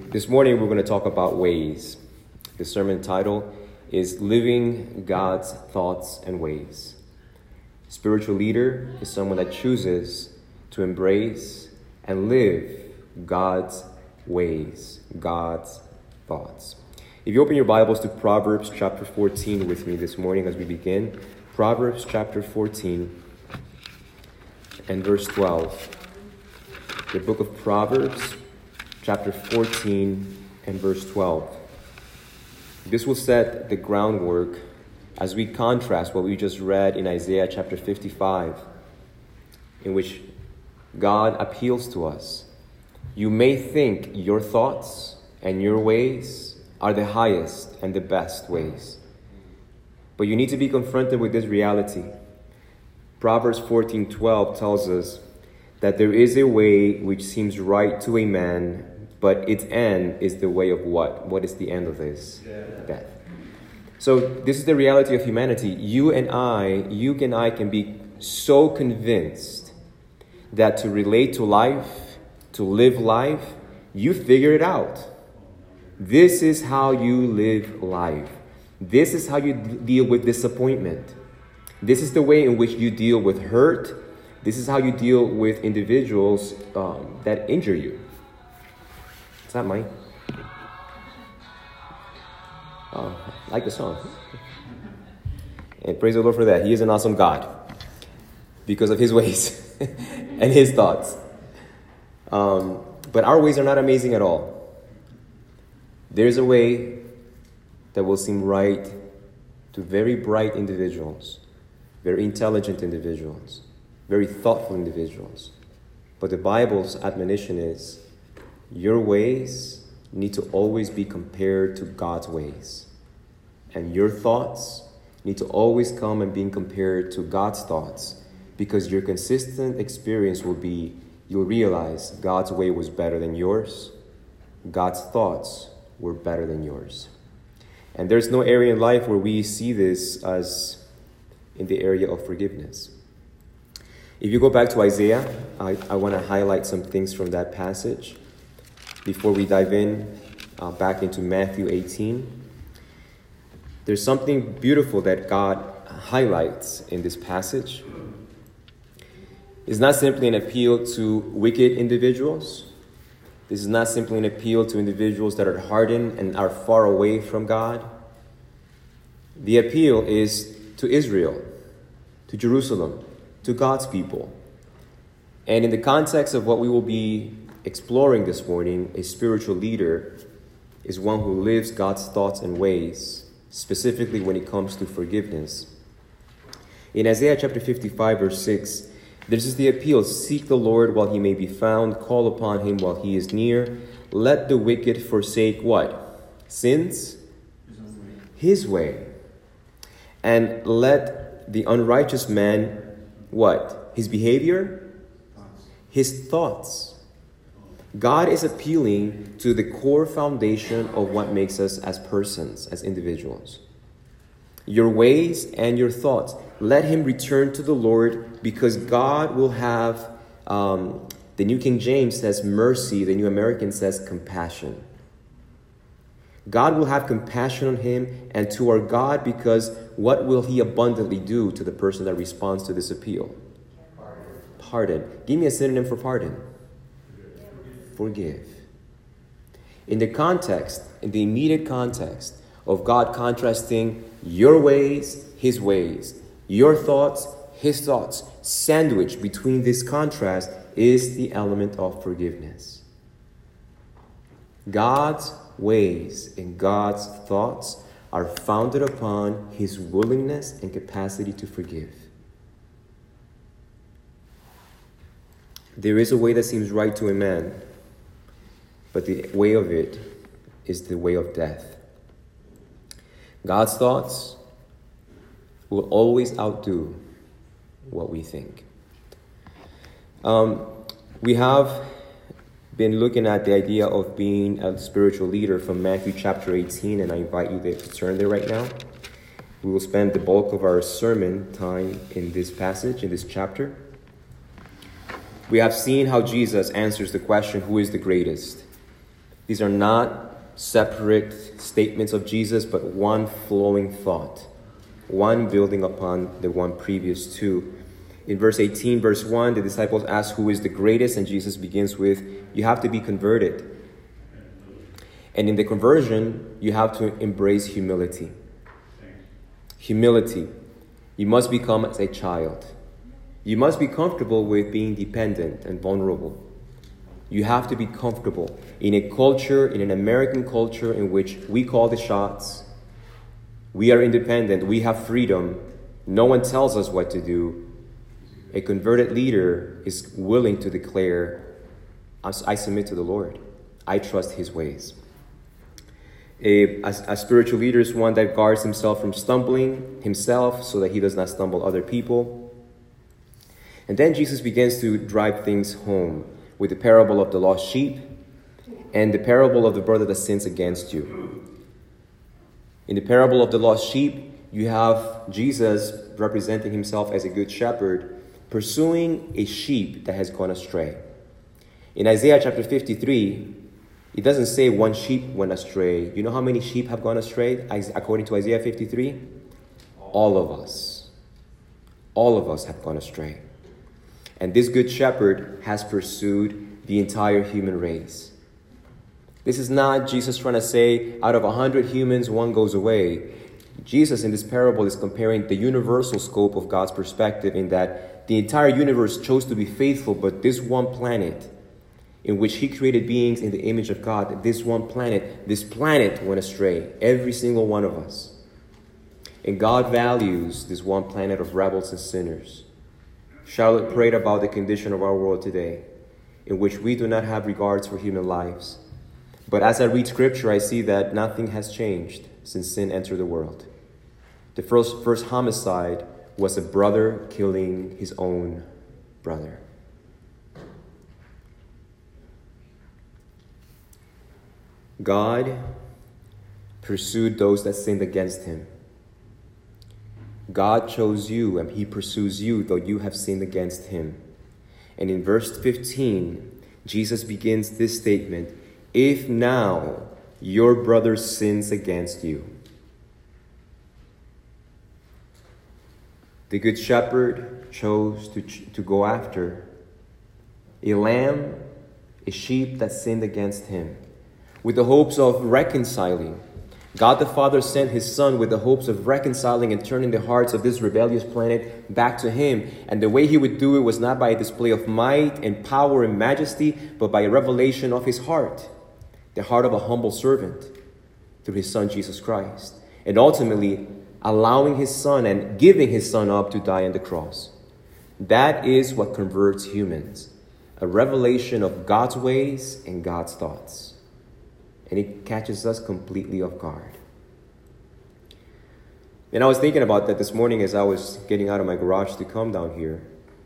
This morning we're going to talk about ways. The sermon title is Living God's Thoughts and Ways. Spiritual leader is someone that chooses to embrace and live God's ways, God's thoughts. If you open your Bibles to Proverbs chapter 14 with me this morning as we begin, Proverbs chapter 14 and verse 12. The book of Proverbs chapter 14 and verse 12. This will set the groundwork as we contrast what we just read in Isaiah chapter 55, in which God appeals to us. You may think your thoughts and your ways are the highest and the best ways, but you need to be confronted with this reality. Proverbs 14:12 tells us that there is a way which seems right to a man, but its end is the way of what? What is the end of this? Death. So this is the reality of humanity. You and I can be so convinced that to relate to life, to live life, you figure it out. This is how you live life. This is how you deal with disappointment. This is the way in which you deal with hurt. This is how you deal with individuals that injure you. Is that mine? I like the song. And praise the Lord for that. He is an awesome God because of his ways and his thoughts. But our ways are not amazing at all. There's a way that will seem right to very bright individuals, very intelligent individuals, very thoughtful individuals. But the Bible's admonition is, your ways need to always be compared to God's ways. And your thoughts need to always come and being compared to God's thoughts, because your consistent experience will be, you'll realize God's way was better than yours. God's thoughts were better than yours. And there's no area in life where we see this as in the area of forgiveness. If you go back to Isaiah, I want to highlight some things from that passage before we dive in back into Matthew 18. There's something beautiful that God highlights in this passage. It's not simply an appeal to wicked individuals. This is not simply an appeal to individuals that are hardened and are far away from God. The appeal is to Israel, to Jerusalem, to God's people. And in the context of what we will be exploring this morning, a spiritual leader is one who lives God's thoughts and ways, specifically when it comes to forgiveness. In Isaiah chapter 55, verse 6, this is the appeal: seek the Lord while he may be found, call upon him while he is near. Let the wicked forsake what? Sins? His way. And let the unrighteous man, what? His behavior? His thoughts. God is appealing to the core foundation of what makes us as persons, as individuals. Your ways and your thoughts. Let him return to the Lord, because God will have, the New King James says mercy, the New American says compassion. God will have compassion on him and to our God, because what will he abundantly do to the person that responds to this appeal? Pardon. Give me a synonym for pardon. Forgive. In the context, in the immediate context of God contrasting your ways, his ways, your thoughts, his thoughts, sandwiched between this contrast is the element of forgiveness. God's ways and God's thoughts are founded upon his willingness and capacity to forgive. There is a way that seems right to a man, but the way of it is the way of death. God's thoughts will always outdo what we think. We have been looking at the idea of being a spiritual leader from Matthew chapter 18, and I invite you to turn there right now. We will spend the bulk of our sermon time in this passage, in this chapter. We have seen how Jesus answers the question, who is the greatest? These are not separate statements of Jesus, but one flowing thought, one building upon the one previous to. In verse 18, verse 1, the disciples ask who is the greatest, and Jesus begins with, you have to be converted. And in the conversion, you have to embrace humility. Humility. You must become as a child. You must be comfortable with being dependent and vulnerable. You have to be comfortable in a culture, in an American culture in which we call the shots. We are independent. We have freedom. No one tells us what to do. A converted leader is willing to declare, I submit to the Lord. I trust his ways. A spiritual leader is one that guards himself from stumbling himself so that he does not stumble other people. And then Jesus begins to drive things home with the parable of the lost sheep and the parable of the brother that sins against you. In the parable of the lost sheep, you have Jesus representing himself as a good shepherd, pursuing a sheep that has gone astray. In Isaiah chapter 53, it doesn't say one sheep went astray. You know how many sheep have gone astray according to Isaiah 53? All of us. All of us have gone astray. And this good shepherd has pursued the entire human race. This is not Jesus trying to say, out of 100 humans, one goes away. Jesus in this parable is comparing the universal scope of God's perspective in that the entire universe chose to be faithful, but this one planet in which he created beings in the image of God, this planet went astray, every single one of us. And God values this one planet of rebels and sinners. Charlotte prayed about the condition of our world today, in which we do not have regards for human lives. But as I read scripture, I see that nothing has changed since sin entered the world. The first homicide was a brother killing his own brother. God pursued those that sinned against him. God chose you and he pursues you, though you have sinned against him. And in verse 15, Jesus begins this statement, if now your brother sins against you. The good shepherd chose to go after a lamb, a sheep that sinned against him, with the hopes of reconciling. God the Father sent his Son with the hopes of reconciling and turning the hearts of this rebellious planet back to him. And the way he would do it was not by a display of might and power and majesty, but by a revelation of his heart, the heart of a humble servant through his Son, Jesus Christ. And ultimately, allowing his Son and giving his Son up to die on the cross. That is what converts humans, a revelation of God's ways and God's thoughts. And it catches us completely off guard. And I was thinking about that this morning as I was getting out of my garage to come down here.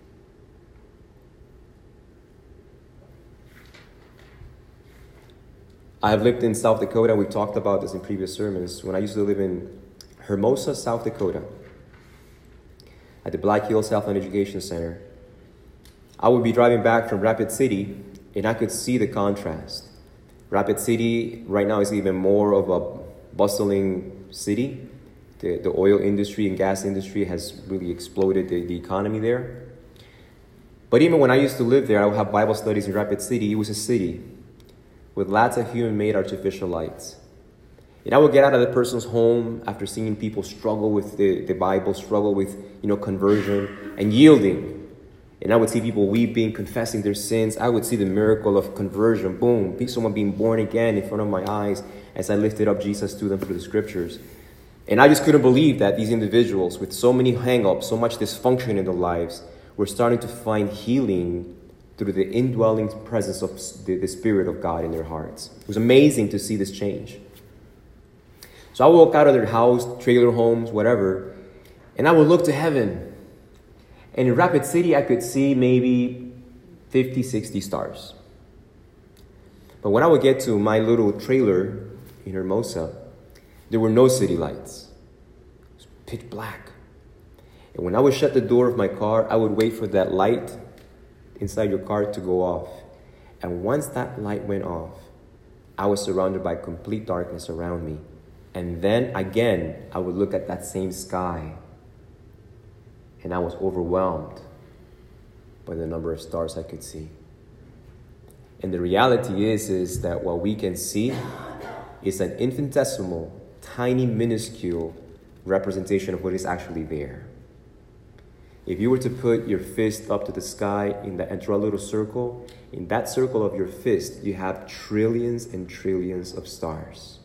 I have lived in South Dakota. We've talked about this in previous sermons. When I used to live in Hermosa, South Dakota, at the Black Hills Health and Education Center, I would be driving back from Rapid City, and I could see the contrast. Rapid City right now is even more of a bustling city. The oil industry and gas industry has really exploded the economy there. But even when I used to live there, I would have Bible studies in Rapid City. It was a city with lots of human-made artificial lights. And I would get out of the person's home after seeing people struggle with the Bible, struggle with conversion and yielding. And I would see people weeping, confessing their sins. I would see the miracle of conversion, boom, someone being born again in front of my eyes as I lifted up Jesus to them through the scriptures. And I just couldn't believe that these individuals with so many hang-ups, so much dysfunction in their lives, were starting to find healing through the indwelling presence of the Spirit of God in their hearts. It was amazing to see this change. So I would walk out of their house, trailer homes, whatever, and I would look to heaven. And in Rapid City, I could see maybe 50, 60 stars. But when I would get to my little trailer in Hermosa, there were no city lights. It was pitch black. And when I would shut the door of my car, I would wait for that light inside your car to go off. And once that light went off, I was surrounded by complete darkness around me. And then again, I would look at that same sky, and I was overwhelmed by the number of stars I could see. And the reality is that what we can see is an infinitesimal, tiny, minuscule representation of what is actually there. If you were to put your fist up to the sky and draw a little circle, in that circle of your fist, you have trillions and trillions of stars.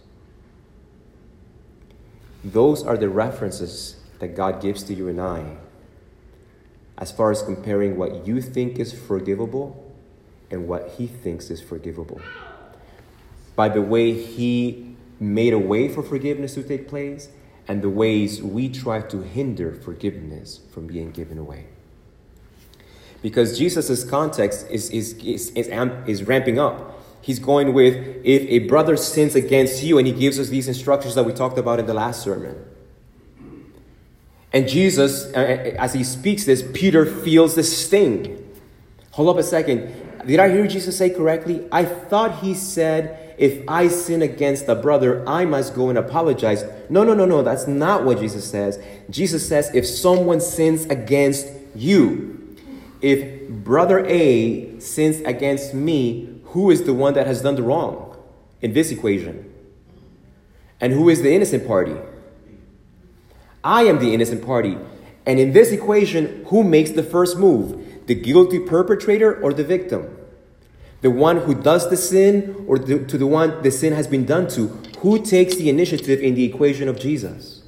Those are the references that God gives to you and I as far as comparing what you think is forgivable and what He thinks is forgivable. By the way He made a way for forgiveness to take place and the ways we try to hinder forgiveness from being given away. Because Jesus' context is ramping up. He's going with, if a brother sins against you, and He gives us these instructions that we talked about in the last sermon. And Jesus, as He speaks this, Peter feels the sting. Hold up a second. Did I hear Jesus say correctly? I thought He said, if I sin against a brother, I must go and apologize. No. That's not what Jesus says. Jesus says, if someone sins against you, if brother A sins against me, who is the one that has done the wrong in this equation? And who is the innocent party? I am the innocent party. And in this equation, who makes the first move? The guilty perpetrator or the victim? The one who does the sin or to the one the sin has been done to? Who takes the initiative in the equation of Jesus?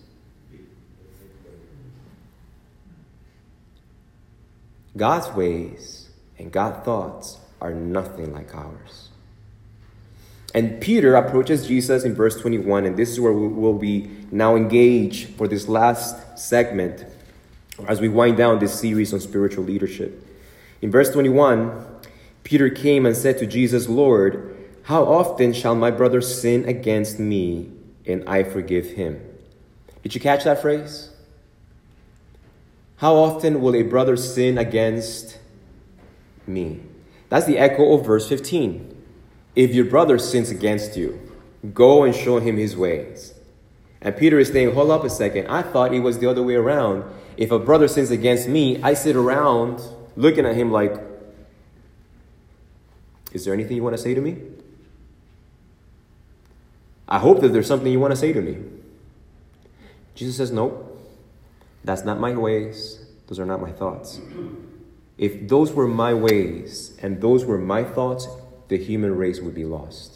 God's ways and God's thoughts are nothing like ours. And Peter approaches Jesus in verse 21, and this is where we will be now engaged for this last segment as we wind down this series on spiritual leadership. In verse 21, Peter came and said to Jesus, Lord, how often shall my brother sin against me and I forgive him? Did you catch that phrase? How often will a brother sin against me? That's the echo of verse 15. If your brother sins against you, go and show him his ways. And Peter is saying, hold up a second. I thought it was the other way around. If a brother sins against me, I sit around looking at him like, is there anything you want to say to me? I hope that there's something you want to say to me. Jesus says, nope. That's not my ways. Those are not my thoughts. If those were my ways and those were my thoughts, the human race would be lost.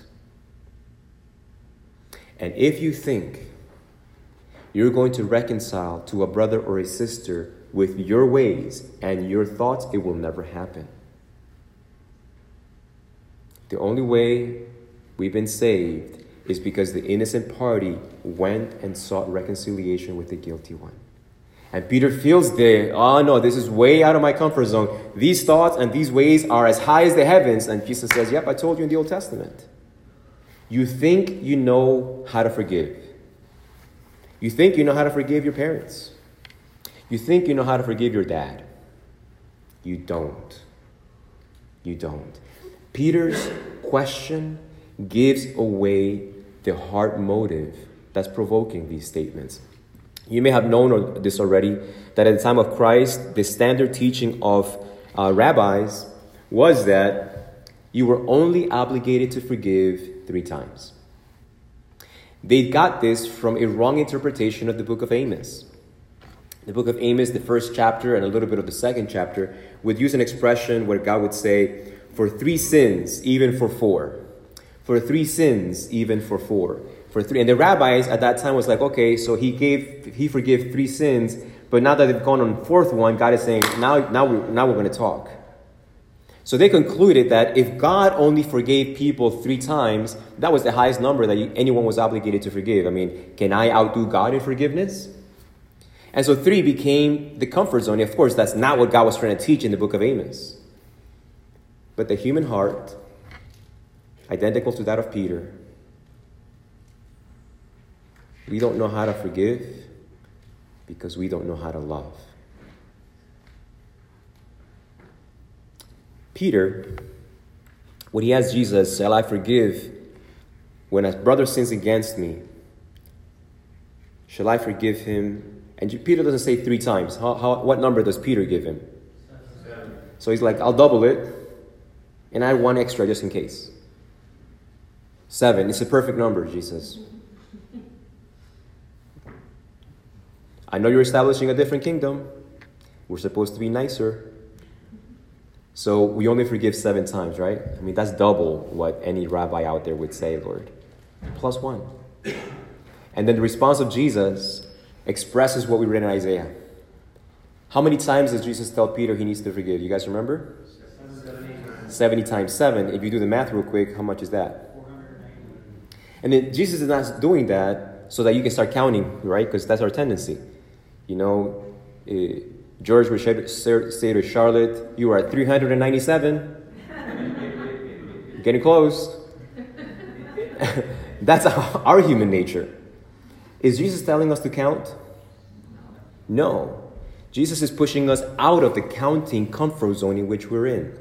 And if you think you're going to reconcile to a brother or a sister with your ways and your thoughts, it will never happen. The only way we've been saved is because the innocent party went and sought reconciliation with the guilty one. And Peter feels oh no, this is way out of my comfort zone. These thoughts and these ways are as high as the heavens. And Jesus says, yep, I told you in the Old Testament. You think you know how to forgive. You think you know how to forgive your parents. You think you know how to forgive your dad. You don't. You don't. Peter's question gives away the heart motive that's provoking these statements. You may have known this already, that at the time of Christ, the standard teaching of rabbis was that you were only obligated to forgive 3 times. They got this from a wrong interpretation of the book of Amos. The book of Amos, the first chapter and a little bit of the second chapter, would use an expression where God would say, for 3 sins, even for 4. For 3 sins, even for 4. For 3. And the rabbis at that time was like, okay, so he forgave 3 sins, but now that they've gone on 4th one, God is saying, now we're going to talk. So they concluded that if God only forgave people 3 times, that was the highest number that anyone was obligated to forgive. I mean, can I outdo God in forgiveness? And so 3 became the comfort zone. Of course, that's not what God was trying to teach in the book of Amos. But the human heart, identical to that of Peter, we don't know how to forgive because we don't know how to love. Peter, when he asked Jesus, shall I forgive when a brother sins against me, shall I forgive him? And Peter doesn't say 3 times. What number does Peter give him? 7. So he's like, I'll double it, and add 1 extra just in case. 7. It's a perfect number, Jesus. I know you're establishing a different kingdom. We're supposed to be nicer. So we only forgive 7 times, right? I mean, that's double what any rabbi out there would say, Lord. Plus 1. And then the response of Jesus expresses what we read in Isaiah. How many times does Jesus tell Peter he needs to forgive? You guys remember? 70 times 7. If you do the math real quick, how much is that? 490. And then Jesus is not doing that so that you can start counting, right? Because that's our tendency. You know, George would say to Charlotte, you are at 397. Getting close. That's our human nature. Is Jesus telling us to count? No. Jesus is pushing us out of the counting comfort zone in which we're in.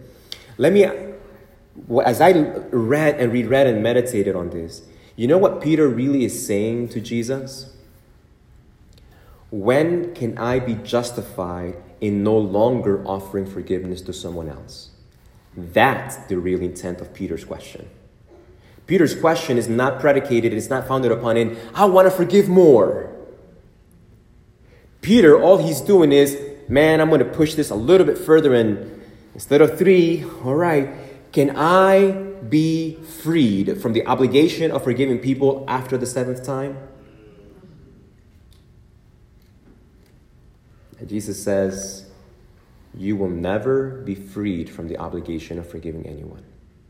As I read and reread and meditated on this, you know what Peter really is saying to Jesus? When can I be justified in no longer offering forgiveness to someone else? That's the real intent of Peter's question. Peter's question is not predicated, it's not founded upon I want to forgive more. Peter, all he's doing is, man, I'm going to push this a little bit further, and instead of 3, all right, can I be freed from the obligation of forgiving people after the 7th time? And Jesus says, you will never be freed from the obligation of forgiving anyone.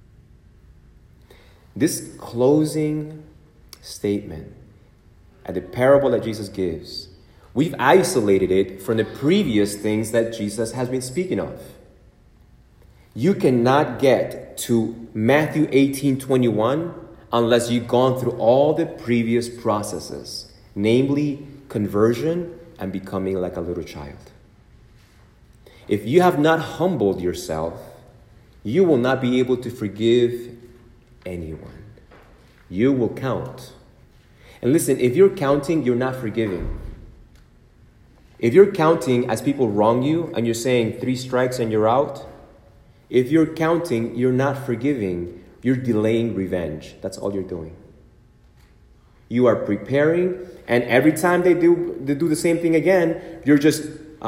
This closing statement and the parable that Jesus gives, we've isolated it from the previous things that Jesus has been speaking of. You cannot get to Matthew 18:21 unless you've gone through all the previous processes, namely conversion and becoming like a little child. If you have not humbled yourself, you will not be able to forgive anyone. You will count. And listen, if you're counting, you're not forgiving. If you're counting as people wrong you and you're saying 3 strikes and you're out, if you're counting, you're not forgiving. You're delaying revenge. That's all you're doing. You are preparing, and every time they do the same thing again, you're just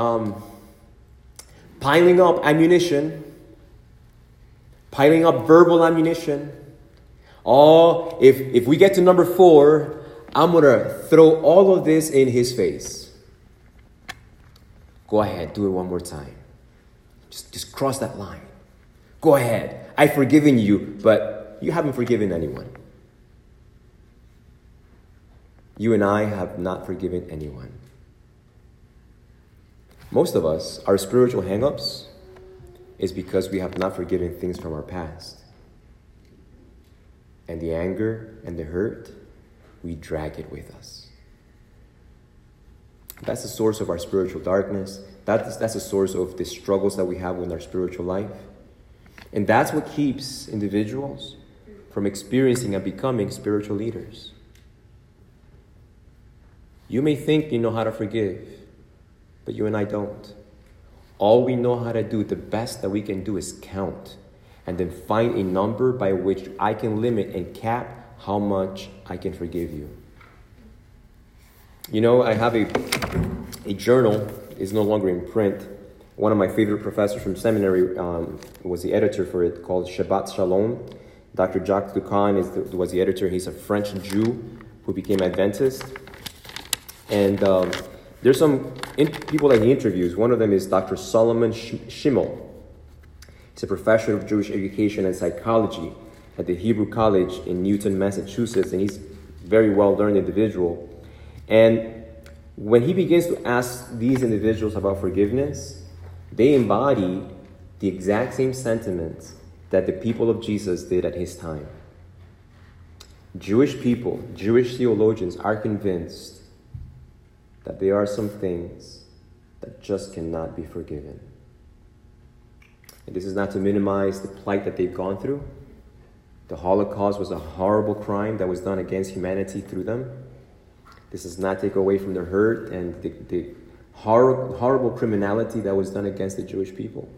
piling up ammunition, piling up verbal ammunition. Oh, if we get to number 4, I'm going to throw all of this in his face. Go ahead, do it one more time. Just cross that line. Go ahead. I've forgiven you, but you haven't forgiven anyone. You and I have not forgiven anyone. Most of us, our spiritual hang-ups is because we have not forgiven things from our past. And the anger and the hurt, we drag it with us. That's the source of our spiritual darkness. That's the source of the struggles that we have in our spiritual life. And that's what keeps individuals from experiencing and becoming spiritual leaders. You may think you know how to forgive, but you and I don't. All we know how to do, the best that we can do, is count and then find a number by which I can limit and cap how much I can forgive you. You know, I have a journal. It's no longer in print. One of my favorite professors from seminary was the editor for it, called Shabbat Shalom. Dr. Jacques Ducan was the editor. He's a French Jew who became Adventist. And there's some people that he interviews. One of them is Dr. Solomon Schimmel. He's a professor of Jewish education and psychology at the Hebrew College in Newton, Massachusetts, and he's a very well-learned individual. And when he begins to ask these individuals about forgiveness, they embody the exact same sentiments that the people of Jesus did at his time. Jewish people, Jewish theologians are convinced that there are some things that just cannot be forgiven. And this is not to minimize the plight that they've gone through, The Holocaust was a horrible crime that was done against humanity through them. This does not take away from the hurt and the horrible criminality that was done against the Jewish people.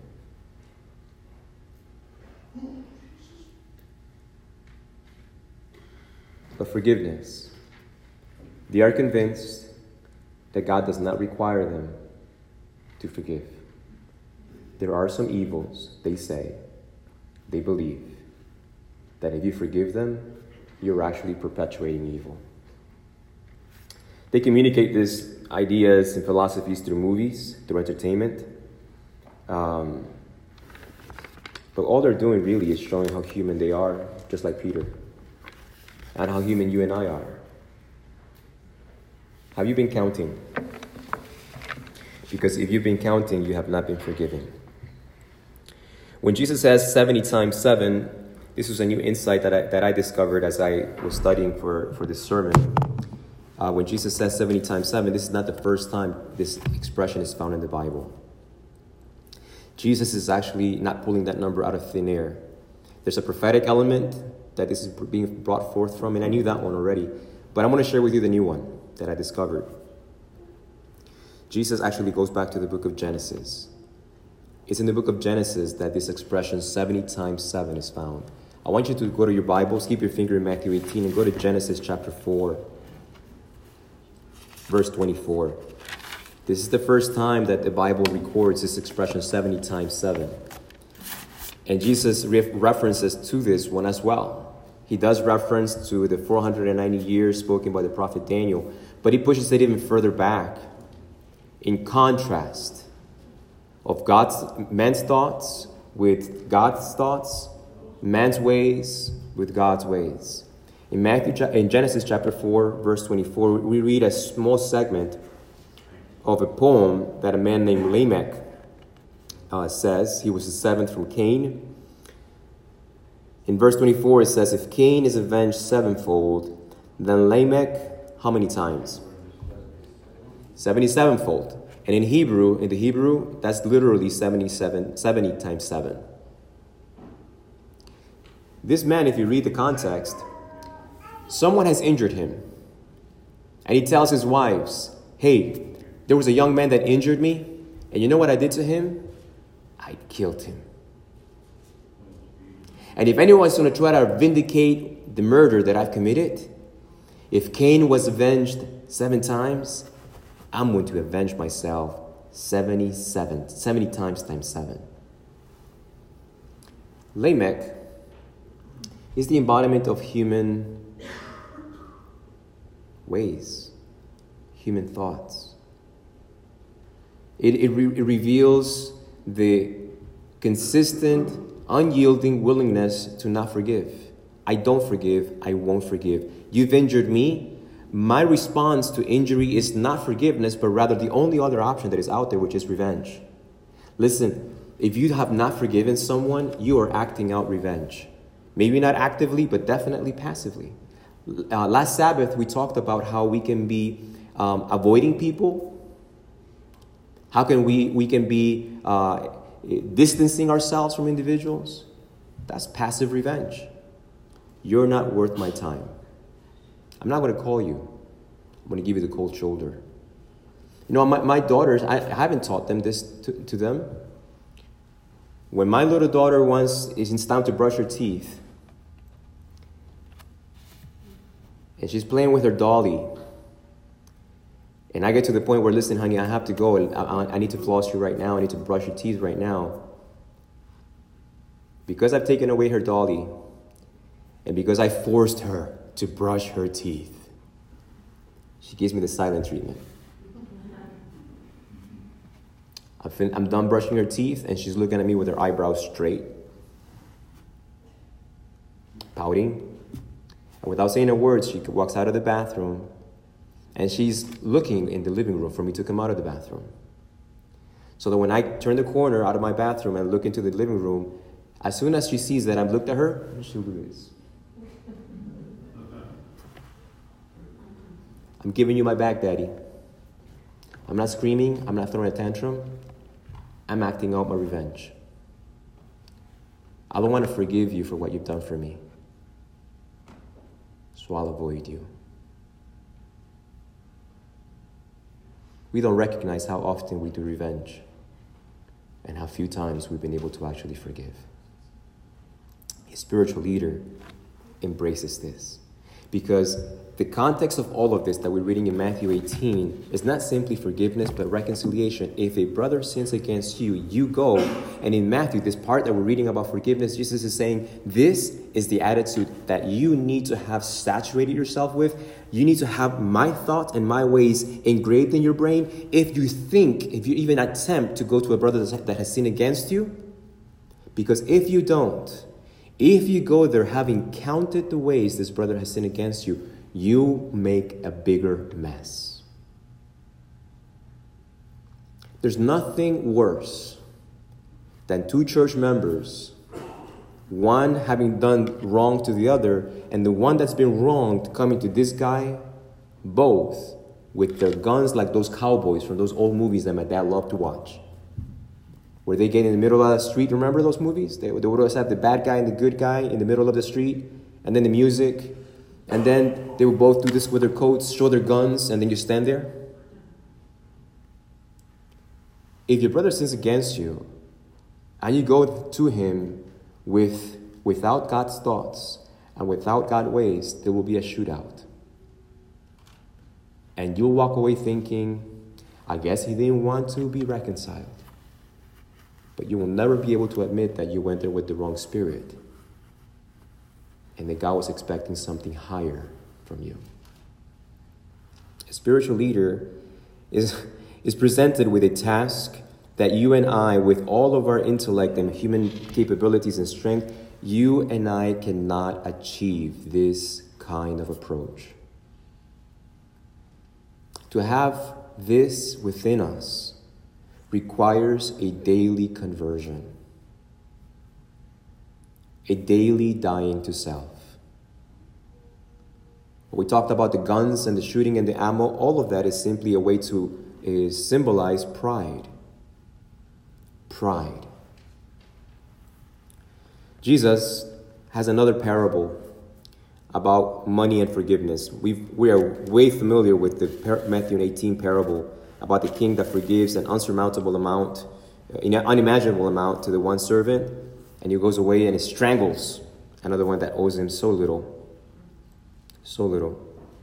But forgiveness. They are convinced that God does not require them to forgive. There are some evils, they say, they believe, that if you forgive them, you're actually perpetuating evil. They communicate these ideas and philosophies through movies, through entertainment. But all they're doing really is showing how human they are, just like Peter, and how human you and I are. Have you been counting? Because if you've been counting, you have not been forgiven. When Jesus says 70 times 7, this was a new insight that I discovered as I was studying for this sermon. When Jesus says 70 times 7, this is not the first time this expression is found in the Bible. Jesus is actually not pulling that number out of thin air. There's a prophetic element that this is being brought forth from, and I knew that one already. But I want to share with you the new one that I discovered. Jesus actually goes back to the book of Genesis. It's in the book of Genesis that this expression 70 times 7 is found. I want you to go to your Bibles, keep your finger in Matthew 18, and go to Genesis chapter 4, verse 24. This is the first time that the Bible records this expression 70 times 7. And Jesus references to this one as well. He does reference to the 490 years spoken by the prophet Daniel, but he pushes it even further back in contrast of man's thoughts with God's thoughts, man's ways with God's ways. In Genesis chapter 4, verse 24, we read a small segment of a poem that a man named Lamech says. He was the seventh from Cain. In verse 24, it says, if Cain is avenged sevenfold, then Lamech, how many times? 77-fold. And in the Hebrew, that's literally 70 times 7. This man, if you read the context, someone has injured him. And he tells his wives, hey, there was a young man that injured me, and you know what I did to him? I killed him. And if anyone's going to try to vindicate the murder that I've committed, if Cain was avenged 7 times, I'm going to avenge myself 70 times 7. Lamech is the embodiment of human ways, human thoughts. It reveals the consistent, unyielding willingness to not forgive. I don't forgive. I won't forgive. You've injured me. My response to injury is not forgiveness, but rather the only other option that is out there, which is revenge. Listen, if you have not forgiven someone, you are acting out revenge. Maybe not actively, but definitely passively. Last Sabbath, we talked about how we can be avoiding people. How can we can be distancing ourselves from individuals? That's passive revenge. You're not worth my time. I'm not going to call you. I'm going to give you the cold shoulder. You know, my daughters, I haven't taught them this to them. When my little daughter it's time to brush her teeth, and she's playing with her dolly, and I get to the point where, listen, honey, I have to go. I need to floss you right now. I need to brush your teeth right now. Because I've taken away her dolly, and because I forced her to brush her teeth, she gives me the silent treatment. I'm done brushing her teeth, and she's looking at me with her eyebrows straight, pouting. And without saying a word, she walks out of the bathroom, and she's looking in the living room for me to come out of the bathroom. So that when I turn the corner out of my bathroom and look into the living room, as soon as she sees that I've looked at her, she'll do this. I'm giving you my back, Daddy. I'm not screaming. I'm not throwing a tantrum. I'm acting out my revenge. I don't want to forgive you for what you've done for me. so I'll avoid you. We don't recognize how often we do revenge and how few times we've been able to actually forgive. A spiritual leader embraces this, because the context of all of this that we're reading in Matthew 18 is not simply forgiveness, but reconciliation. If a brother sins against you, you go. And in Matthew, this part that we're reading about forgiveness, Jesus is saying, this is the attitude that you need to have saturated yourself with. You need to have my thoughts and my ways engraved in your brain. If you even attempt to go to a brother that has sinned against you, because if you don't, if you go there having counted the ways this brother has sinned against you, you make a bigger mess. There's nothing worse than two church members, one having done wrong to the other, and the one that's been wronged coming to this guy, both with their guns like those cowboys from those old movies that my dad loved to watch, where they get in the middle of the street. Remember those movies? They would always have the bad guy and the good guy in the middle of the street, and then the music, and then they would both do this with their coats, show their guns, and then you stand there. If your brother sins against you, and you go to him without God's thoughts and without God's ways, there will be a shootout. And you'll walk away thinking, I guess he didn't want to be reconciled. But you will never be able to admit that you went there with the wrong spirit, and that God was expecting something higher from you. A spiritual leader is presented with a task that you and I, with all of our intellect and human capabilities and strength, you and I cannot achieve this kind of approach. To have this within us requires a daily conversion, a daily dying to self. We talked about the guns and the shooting and the ammo. All of that is simply a way to symbolize pride. Pride. Jesus has another parable about money and forgiveness. We are way familiar with the Matthew 18 parable about the king that forgives an unsurmountable amount, an unimaginable amount to the one servant, and he goes away and he strangles another one that owes him so little. So little.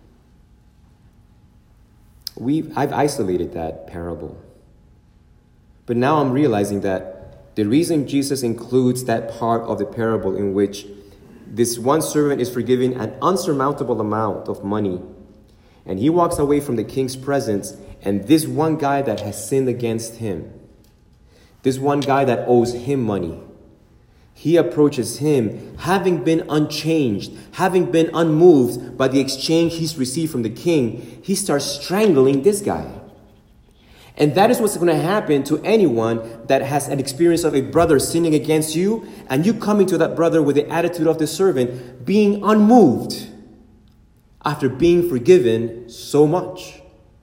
I've isolated that parable. But now I'm realizing that the reason Jesus includes that part of the parable in which this one servant is forgiven an unsurmountable amount of money, and he walks away from the king's presence, and this one guy that has sinned against him, this one guy that owes him money, he approaches him, having been unchanged, having been unmoved by the exchange he's received from the king. He starts strangling this guy. And that is what's going to happen to anyone that has an experience of a brother sinning against you, and you coming to that brother with the attitude of the servant, being unmoved after being forgiven so much.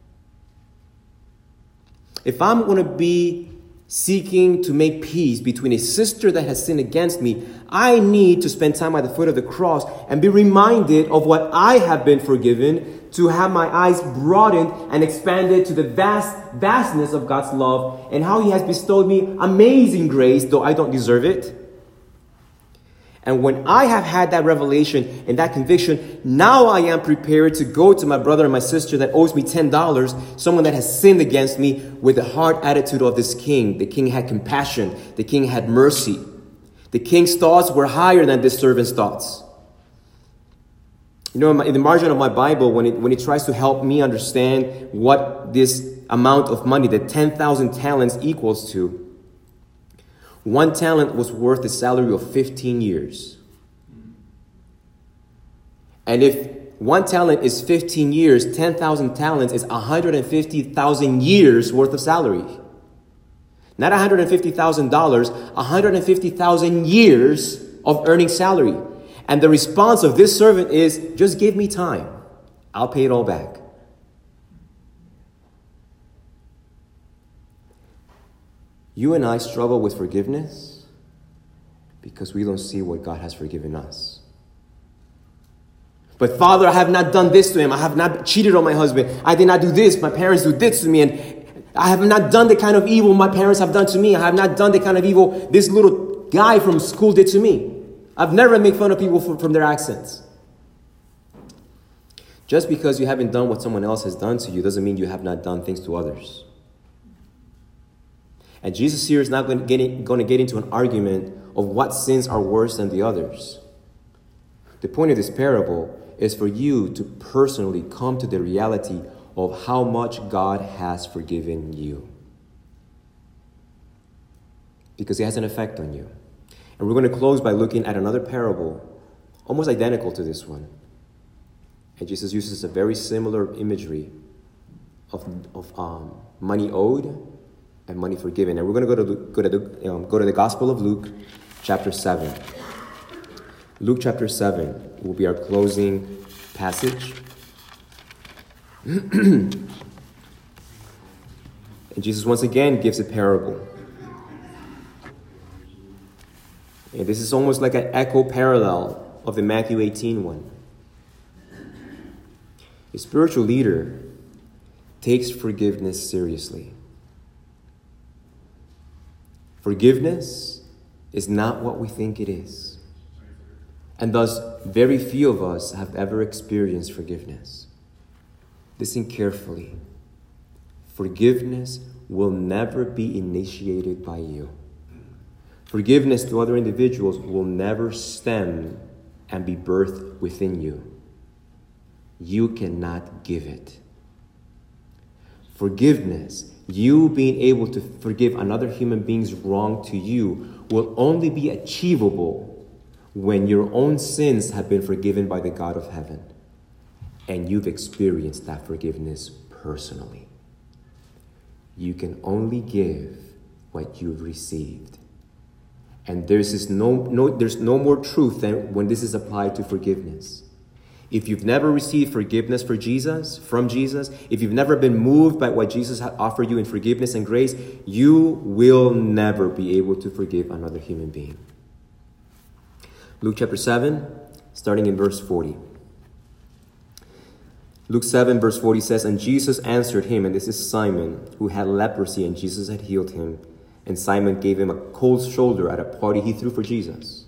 If I'm going to be seeking to make peace between a sister that has sinned against me, I need to spend time at the foot of the cross and be reminded of what I have been forgiven, to have my eyes broadened and expanded to the vastness of God's love and how he has bestowed me amazing grace, though I don't deserve it. And when I have had that revelation and that conviction, now I am prepared to go to my brother and my sister that owes me $10, someone that has sinned against me, with the heart attitude of this king. The king had compassion. The king had mercy. The king's thoughts were higher than this servant's thoughts. You know, in the margin of my Bible, when it tries to help me understand what this amount of money, the 10,000 talents, equals to, one talent was worth the salary of 15 years. And if one talent is 15 years, 10,000 talents is 150,000 years worth of salary. Not $150,000, 150,000 years of earning salary. And the response of this servant is, just give me time. I'll pay it all back. You and I struggle with forgiveness because we don't see what God has forgiven us. But Father, I have not done this to him. I have not cheated on my husband. I did not do this. My parents do this to me. And I have not done the kind of evil my parents have done to me. I have not done the kind of evil this little guy from school did to me. I've never made fun of people from their accents. Just because you haven't done what someone else has done to you doesn't mean you have not done things to others. And Jesus here is not going to get into an argument of what sins are worse than the others. The point of this parable is for you to personally come to the reality of how much God has forgiven you. Because it has an effect on you. And we're going to close by looking at another parable, almost identical to this one. And Jesus uses a very similar imagery of money owed and money forgiven. And we're going to go to the Gospel of Luke, chapter 7. Luke chapter 7 will be our closing passage. And Jesus once again gives a parable. And this is almost like an echo parallel of the Matthew 18 one. A spiritual leader takes forgiveness seriously. Forgiveness is not what we think it is. And thus, very few of us have ever experienced forgiveness. Listen carefully. Forgiveness will never be initiated by you. Forgiveness to other individuals will never stem and be birthed within you. You cannot give it. Forgiveness, you being able to forgive another human being's wrong to you, will only be achievable when your own sins have been forgiven by the God of heaven and you've experienced that forgiveness personally. You can only give what you've received. And there's no more truth than when this is applied to forgiveness. If you've never received forgiveness from Jesus, if you've never been moved by what Jesus has offered you in forgiveness and grace, you will never be able to forgive another human being. Luke chapter 7, starting in verse 40. Luke 7, verse 40 says, "And Jesus answered him," and this is Simon, who had leprosy, and Jesus had healed him. And Simon gave him a cold shoulder at a party he threw for Jesus.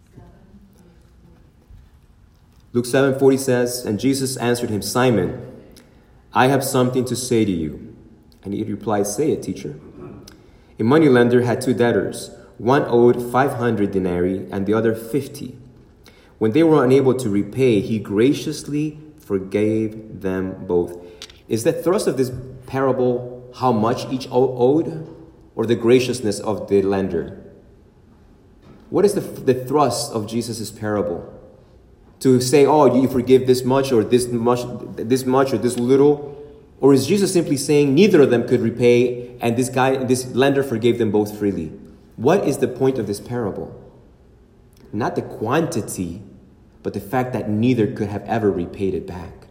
Luke 7:40 says, "And Jesus answered him, 'Simon, I have something to say to you.' And he replied, 'Say it, teacher.' A moneylender had two debtors. One owed 500 denarii and the other 50. When they were unable to repay, he graciously forgave them both." Is the thrust of this parable how much each owed, or the graciousness of the lender? What is the thrust of Jesus' parable? To say, oh, you forgive this much or this much or this little? Or is Jesus simply saying neither of them could repay and this lender forgave them both freely? What is the point of this parable? Not the quantity, but the fact that neither could have ever repaid it back.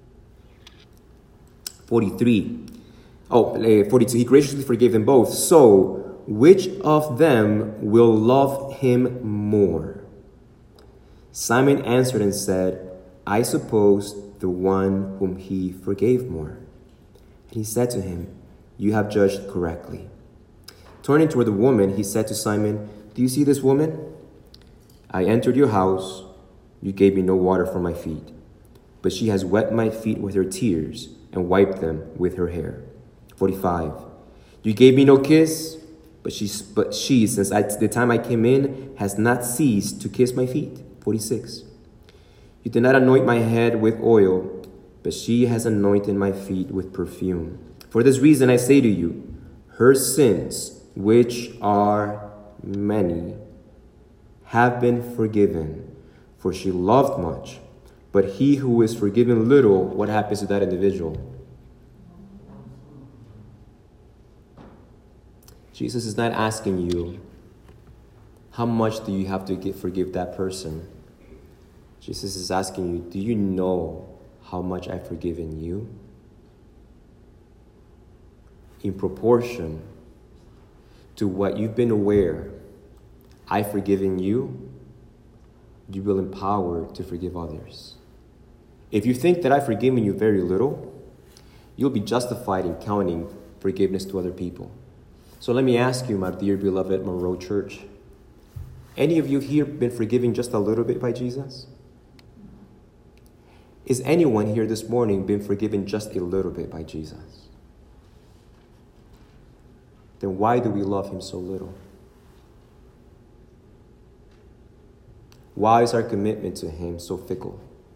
42, he graciously forgave them both. So, which of them will love him more? Simon answered and said, "I suppose the one whom he forgave more." And he said to him, "You have judged correctly." Turning toward the woman, he said to Simon, "Do you see this woman? I entered your house. You gave me no water for my feet, but she has wet my feet with her tears and wiped them with her hair." 45. "You gave me no kiss, but she since the time I came in, has not ceased to kiss my feet." 46. "You did not anoint my head with oil, but she has anointed my feet with perfume. For this reason I say to you, her sins, which are many, have been forgiven, for she loved much. But he who is forgiven little," what happens to that individual? Jesus is not asking you, how much do you have to forgive that person? Jesus is asking you, do you know how much I've forgiven you? In proportion to what you've been aware I've forgiven you, you will empower to forgive others. If you think that I've forgiven you very little, you'll be justified in counting forgiveness to other people. So let me ask you, my dear beloved Monroe Church, any of you here been forgiven just a little bit by Jesus? Is anyone here this morning been forgiven just a little bit by Jesus? Then why do we love him so little? Why is our commitment to him so fickle?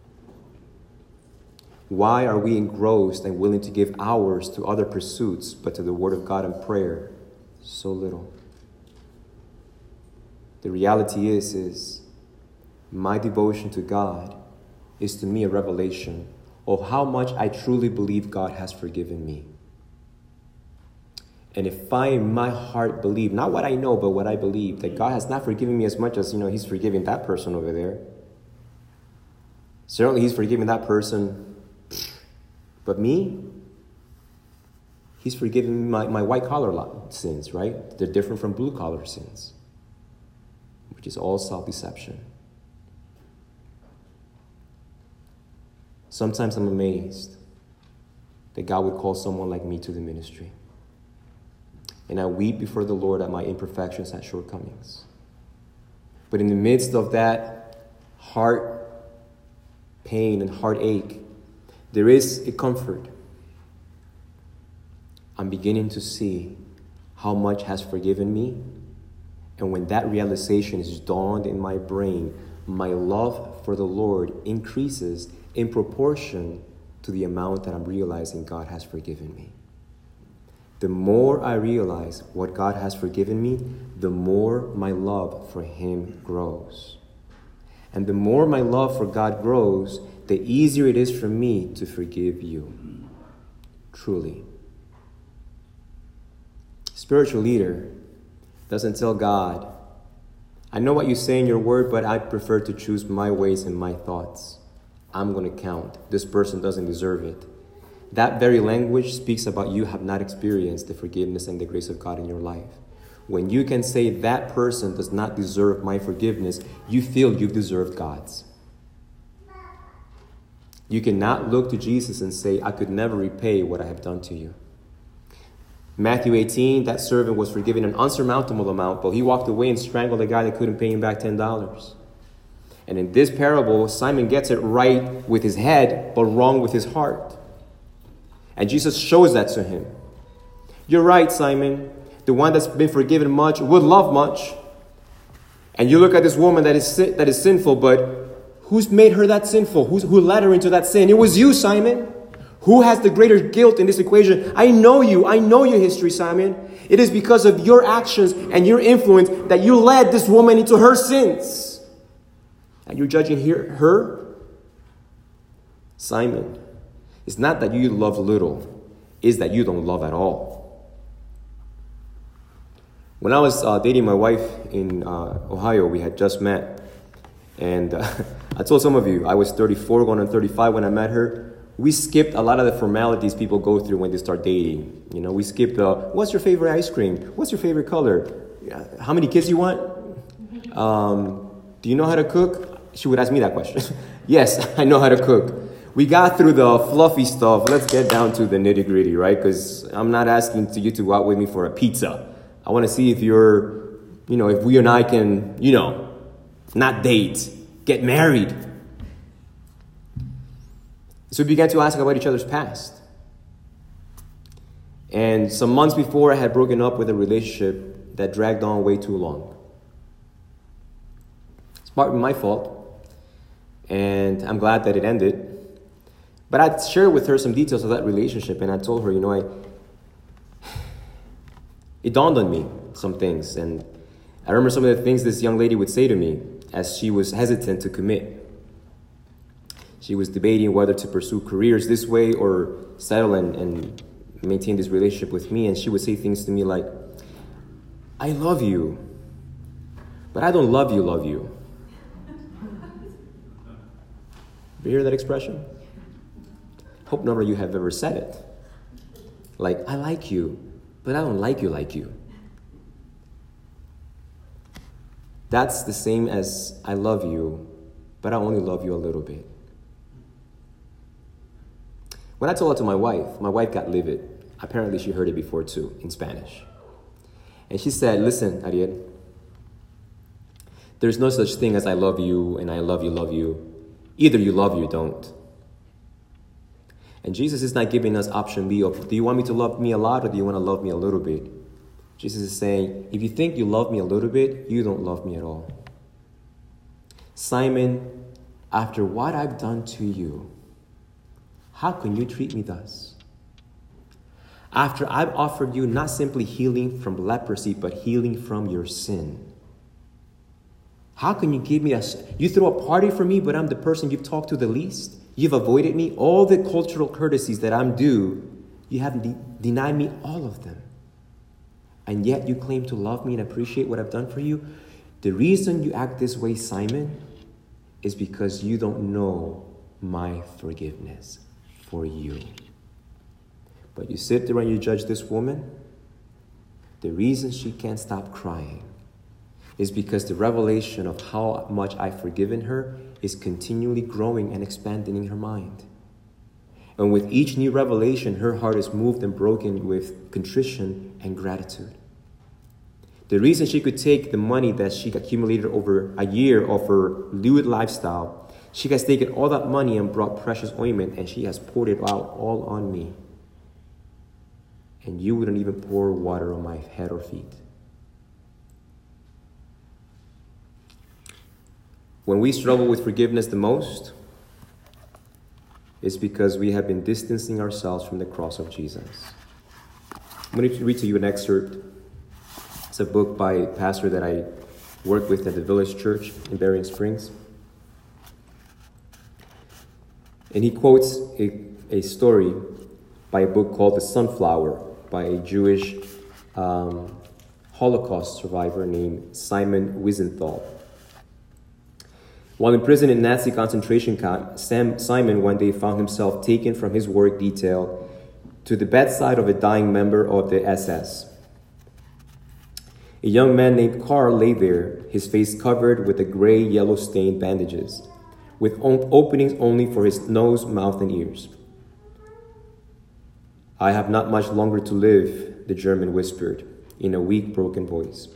Why are we engrossed and willing to give hours to other pursuits, but to the Word of God and prayer so little? The reality is my devotion to God is to me a revelation of how much I truly believe God has forgiven me. And if I in my heart believe, not what I know, but what I believe, that God has not forgiven me as much as, he's forgiving that person over there. Certainly he's forgiving that person. But me, he's forgiven my white-collar sins, right? They're different from blue-collar sins, which is all self-deception. Sometimes I'm amazed that God would call someone like me to the ministry. And I weep before the Lord at my imperfections and shortcomings. But in the midst of that heart pain and heartache, there is a comfort. I'm beginning to see how much has forgiven me. And when that realization is dawned in my brain, my love for the Lord increases in proportion to the amount that I'm realizing God has forgiven me. The more I realize what God has forgiven me, the more my love for him grows. And the more my love for God grows, the easier it is for me to forgive you. Truly. Spiritual leader doesn't tell God, I know what you say in your word, but I prefer to choose my ways and my thoughts. I'm going to count. This person doesn't deserve it. That very language speaks about you have not experienced the forgiveness and the grace of God in your life. When you can say that person does not deserve my forgiveness, you feel you've deserved God's. You cannot look to Jesus and say, I could never repay what I have done to you. Matthew 18, that servant was forgiven an unsurmountable amount, but he walked away and strangled a guy that couldn't pay him back $10. And in this parable, Simon gets it right with his head, but wrong with his heart. And Jesus shows that to him. You're right, Simon. The one that's been forgiven much would love much. And you look at this woman that is sinful, but who's made her that sinful? Who led her into that sin? It was you, Simon. Who has the greater guilt in this equation? I know you. I know your history, Simon. It is because of your actions and your influence that you led this woman into her sins. And you're judging her? Simon, it's not that you love little. It's that you don't love at all. When I was dating my wife in Ohio, we had just met. And I told some of you, I was 34, going on 35 when I met her. We skipped a lot of the formalities people go through when they start dating. We skipped, what's your favorite ice cream? What's your favorite color? How many kids you want? Do you know how to cook? She would ask me that question. Yes, I know how to cook. We got through the fluffy stuff. Let's get down to the nitty gritty, right? Because I'm not asking you to go out with me for a pizza. I want to see if if we and I can, not date, get married. So we began to ask about each other's past. And some months before, I had broken up with a relationship that dragged on way too long. It's partly my fault. And I'm glad that it ended. But I shared with her some details of that relationship. And I told her, it dawned on me some things. And I remember some of the things this young lady would say to me as she was hesitant to commit. She was debating whether to pursue careers this way or settle and maintain this relationship with me. And she would say things to me like, I love you, but I don't love you. You hear that expression? Hope none of you have ever said it. Like, I like you, but I don't like you. That's the same as I love you, but I only love you a little bit. When I told that to my wife got livid. Apparently she heard it before too, in Spanish. And she said, listen, Ariel, there's no such thing as I love you and I love you. Either you love or you don't. And Jesus is not giving us option B of, do you want me to love me a lot or do you want to love me a little bit? Jesus is saying, if you think you love me a little bit, you don't love me at all. Simon, after what I've done to you, how can you treat me thus? After I've offered you not simply healing from leprosy, but healing from your sin. How can you give me you throw a party for me, but I'm the person you've talked to the least? You've avoided me. All the cultural courtesies that I'm due, you have denied me all of them. And yet you claim to love me and appreciate what I've done for you. The reason you act this way, Simon, is because you don't know my forgiveness for you. But you sit there and you judge this woman. The reason she can't stop crying is because the revelation of how much I've forgiven her is continually growing and expanding in her mind. And with each new revelation, her heart is moved and broken with contrition and gratitude. The reason she could take the money that she accumulated over a year of her lewd lifestyle, she has taken all that money and brought precious ointment, and she has poured it out all on me. And you wouldn't even pour water on my head or feet. When we struggle with forgiveness the most, it's because we have been distancing ourselves from the cross of Jesus. I'm going to read to you an excerpt. It's a book by a pastor that I work with at the Village Church in Berrien Springs. And he quotes a story by a book called The Sunflower by a Jewish Holocaust survivor named Simon Wiesenthal. While in prison in Nazi concentration camp, Simon one day found himself taken from his work detail to the bedside of a dying member of the SS. A young man named Karl lay there, his face covered with the gray-yellow stained bandages, with openings only for his nose, mouth, and ears. "I have not much longer to live," the German whispered in a weak, broken voice.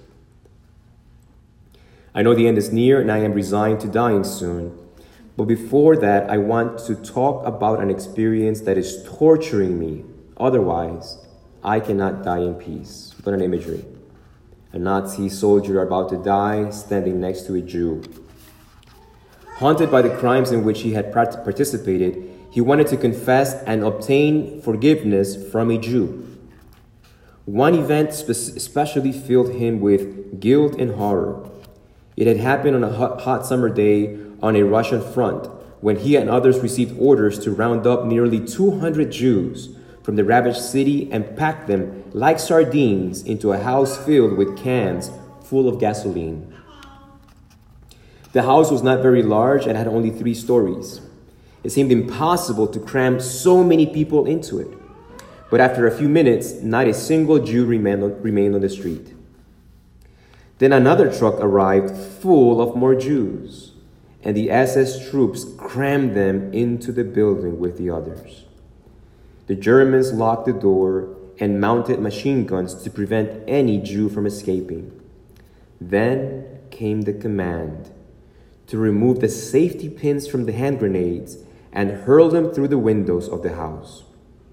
"I know the end is near and I am resigned to dying soon. But before that, I want to talk about an experience that is torturing me. Otherwise, I cannot die in peace." What an imagery. A Nazi soldier about to die standing next to a Jew. Haunted by the crimes in which he had participated, he wanted to confess and obtain forgiveness from a Jew. One event especially filled him with guilt and horror. It had happened on a hot summer day on a Russian front when he and others received orders to round up nearly 200 Jews from the ravaged city and pack them like sardines into a house filled with cans full of gasoline. The house was not very large and had only 3 stories. It seemed impossible to cram so many people into it. But after a few minutes, not a single Jew remained on the street. Then another truck arrived full of more Jews, and the SS troops crammed them into the building with the others. The Germans locked the door and mounted machine guns to prevent any Jew from escaping. Then came the command to remove the safety pins from the hand grenades and hurl them through the windows of the house.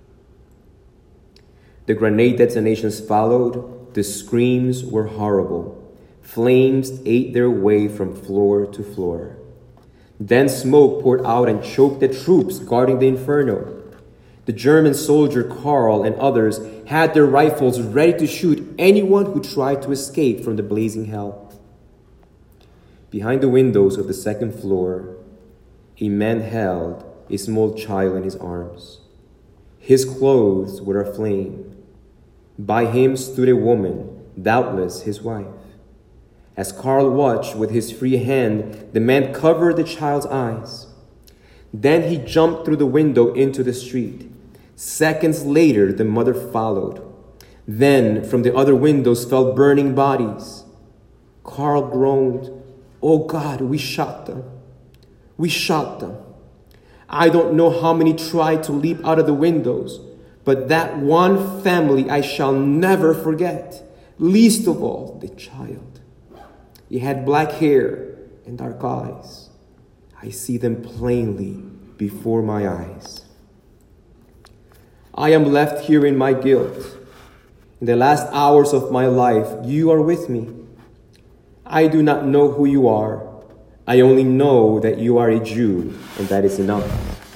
The grenade detonations followed. The screams were horrible. Flames ate their way from floor to floor. Then smoke poured out and choked the troops guarding the inferno. The German soldier Karl and others had their rifles ready to shoot anyone who tried to escape from the blazing hell. Behind the windows of the second floor, a man held a small child in his arms. His clothes were aflame. By him stood a woman, doubtless his wife. As Karl watched with his free hand, the man covered the child's eyes. Then he jumped through the window into the street. Seconds later, the mother followed. Then from the other windows fell burning bodies. Karl groaned, "Oh God, we shot them. We shot them. I don't know how many tried to leap out of the windows, but that one family I shall never forget, least of all the child. He had black hair and dark eyes. I see them plainly before my eyes. I am left here in my guilt. In the last hours of my life, you are with me. I do not know who you are. I only know that you are a Jew, and that is enough.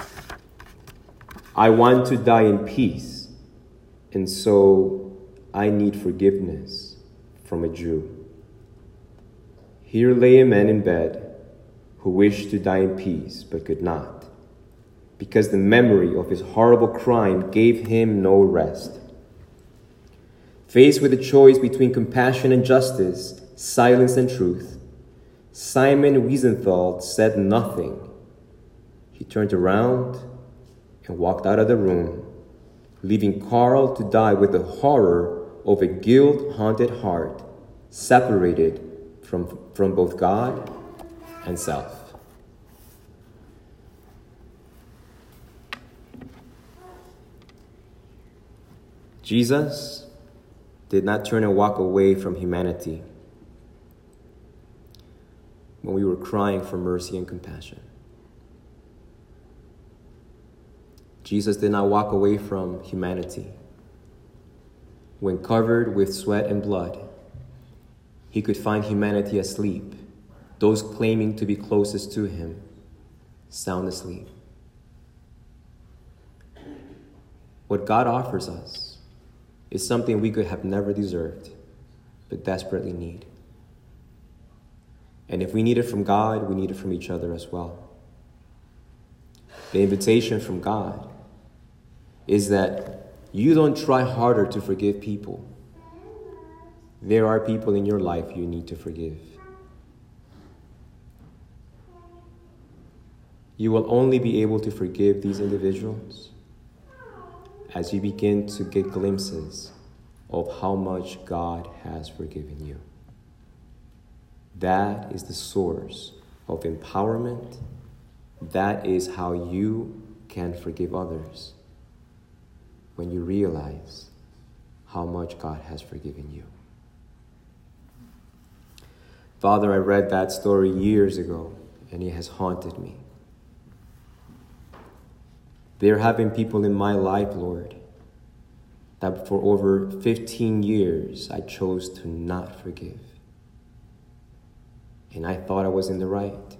I want to die in peace, and so I need forgiveness from a Jew. Here lay a man in bed who wished to die in peace but could not, because the memory of his horrible crime gave him no rest. Faced with a choice between compassion and justice, silence and truth, Simon Wiesenthal said nothing. He turned around and walked out of the room, leaving Carl to die with the horror of a guilt-haunted heart, separated from both God and self. Jesus did not turn and walk away from humanity when we were crying for mercy and compassion. Jesus did not walk away from humanity when, covered with sweat and blood, he could find humanity asleep, those claiming to be closest to him, sound asleep. What God offers us is something we could have never deserved, but desperately need. And if we need it from God, we need it from each other as well. The invitation from God is that you don't try harder to forgive people. There are people in your life you need to forgive. You will only be able to forgive these individuals as you begin to get glimpses of how much God has forgiven you. That is the source of empowerment. That is how you can forgive others, when you realize how much God has forgiven you. Father, I read that story years ago, and it has haunted me. There have been people in my life, Lord, that for over 15 years I chose to not forgive. And I thought I was in the right.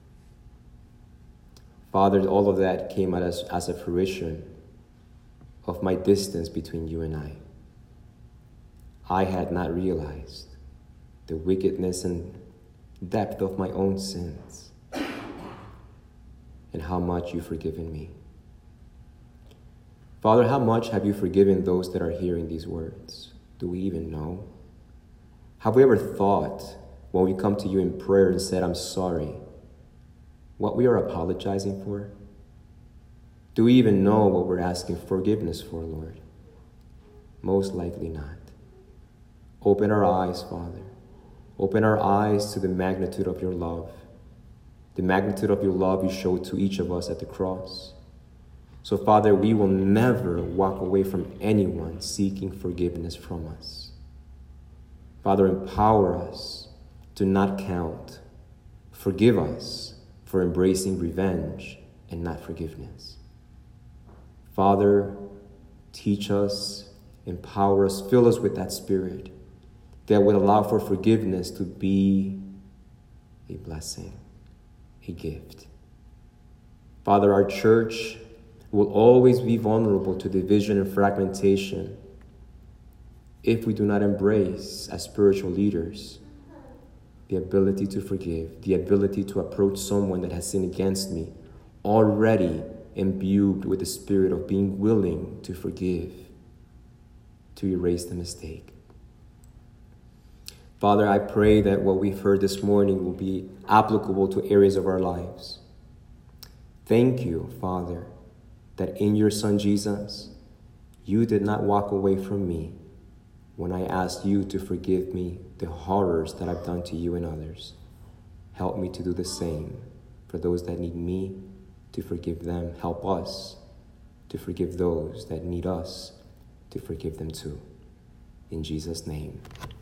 Father, all of that came as a fruition of my distance between you and I. I had not realized the wickedness and depth of my own sins and how much you've forgiven me. Father, how much have you forgiven those that are hearing these words? Do we even know? Have we ever thought, when we come to you in prayer and said, I'm sorry, what we are apologizing for? Do we even know what we're asking forgiveness for, Lord? Most likely not. Open our eyes, Father. Open our eyes to the magnitude of your love. The magnitude of your love you showed to each of us at the cross. So, Father, we will never walk away from anyone seeking forgiveness from us. Father, empower us to not count. Forgive us for embracing revenge and not forgiveness. Father, teach us, empower us, fill us with that spirit that would allow for forgiveness to be a blessing, a gift. Father, our church will always be vulnerable to division and fragmentation if we do not embrace, as spiritual leaders, the ability to forgive, the ability to approach someone that has sinned against me, already imbued with the spirit of being willing to forgive, to erase the mistake. Father, I pray that what we've heard this morning will be applicable to areas of our lives. Thank you, Father, that in your Son Jesus, you did not walk away from me when I asked you to forgive me the horrors that I've done to you and others. Help me to do the same for those that need me to forgive them. Help us to forgive those that need us to forgive them too. In Jesus' name.